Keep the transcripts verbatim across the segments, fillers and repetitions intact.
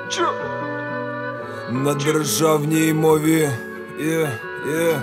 На державній мові, є, є.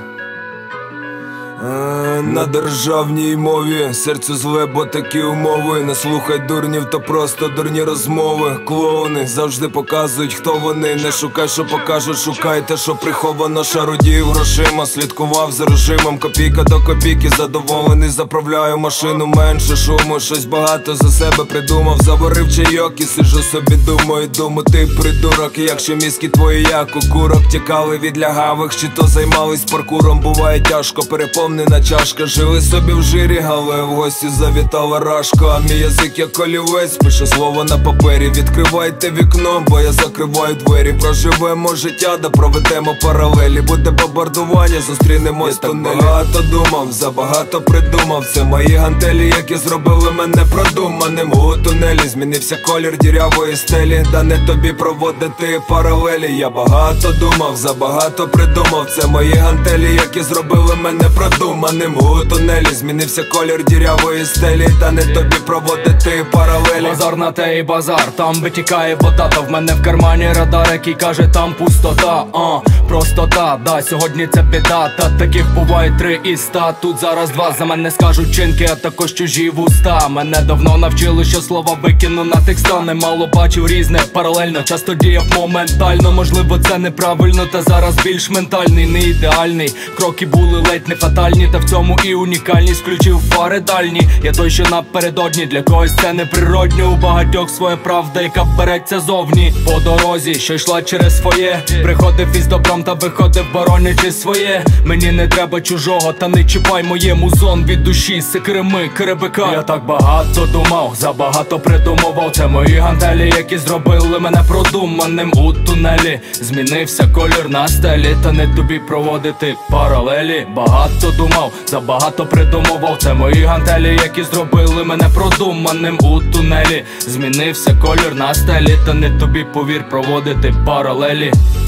Е, на державній мові серце зле, бо такі умови. Не слухай дурнів, то просто дурні розмови. Клоуни завжди показують, хто вони. Не шукай, що покажуть, шукай те, що приховано. Шародію грошима, слідкував за режимом. Копійка до копійки, задоволений, заправляю машину. Менше шуму, щось багато за себе придумав. Заварив чайок і сиджу собі, думаю, думаю, ти придурок. І якщо мізки твої, як у курок, тікали від лягавих, чи то займались паркуром. Буває тяжко, переповнена чашка. Жили собі в жирі, але в гості завітала рашка. А мій язик як олівець, пише слово на папері. Відкривайте вікно, бо я закриваю двері. Проживемо життя, да проведемо паралелі. Буде бомбардування, зустрінемось в тунелі. Багато думав, забагато придумав. Це мої гантелі, які зробили мене продуманим. У тунелі змінився колір дірявої стелі. Да не тобі проводити паралелі. Я багато думав, забагато придумав. Це мої гантелі, які зробили мене продуманим. У тунелі змінився колір дірявої стелі. Та не тобі проводити паралелі. Базар на те і базар, там витікає вода. Та в мене в кармані радар, який каже, там пустота. А, простота, да, сьогодні це біда. Та таких буває три із ста. Тут зараз два, за мене скажуть чинки, а також чужі вуста. Мене давно навчили, що слова викину на текста. Немало бачив різне, паралельно, часто діяв моментально. Можливо це неправильно, та зараз більш ментальний, не ідеальний. Кроки були ледь не фатальні, та в цьому і унікальність. Включив фари дальні, я той, що напередодні. Для когось це неприродньо, у багатьох своя правда, яка береться зовні. По дорозі, що йшла через своє, приходив із добром та виходив, боронячи своє. Мені не треба чужого, та не чіпай моє музон від душі, секреми, керебика. Я так багато думав, забагато придумував. Це мої гантелі, які зробили мене продуманим. У тунелі змінився колір на стелі. Та не тобі проводити паралелі. Багато думав, забагато придумував. Це мої гантелі, які зробили мене продуманим. У тунелі змінився колір на стелі. Та не тобі, повір, проводити паралелі.